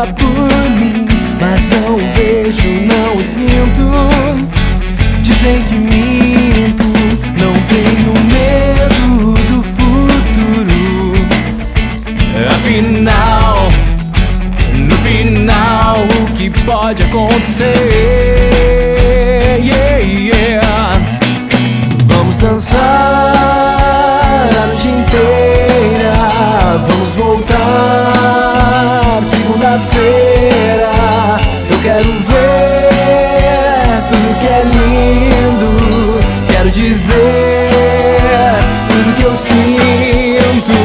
só por mim, mas não o vejo, não o sinto. Dizem que minto, não tenho medo do futuro. Afinal, no final, o que pode acontecer? Vamos dançar a noite inteira, vamos voltar segunda-feira. Eu quero ver tudo que é lindo, quero dizer tudo que eu sinto.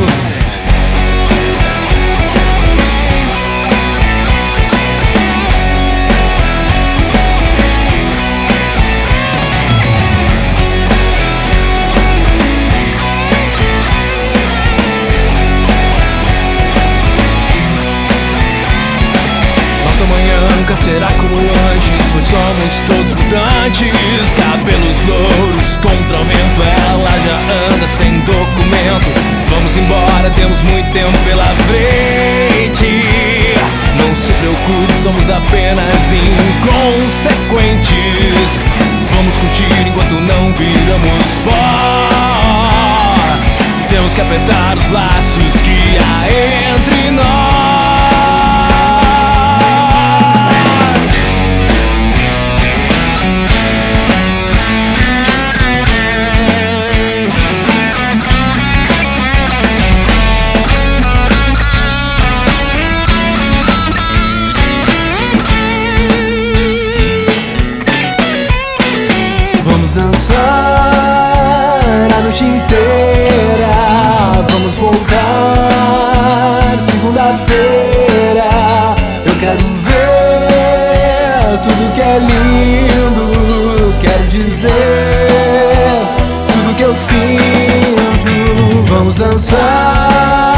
Nunca será como antes, pois somos todos mutantes. Cabelos louros contra o vento, ela já anda sem documento. Vamos embora, temos muito tempo pela frente. Não se preocupe, somos apenas inconsequentes. Vamos curtir enquanto não viramos pó. Temos que apertar os laços que há entre nós. Vamos dançar a noite inteira, vamos voltar segunda-feira. Eu quero ver tudo que é lindo, quero dizer tudo que eu sinto. Vamos dançar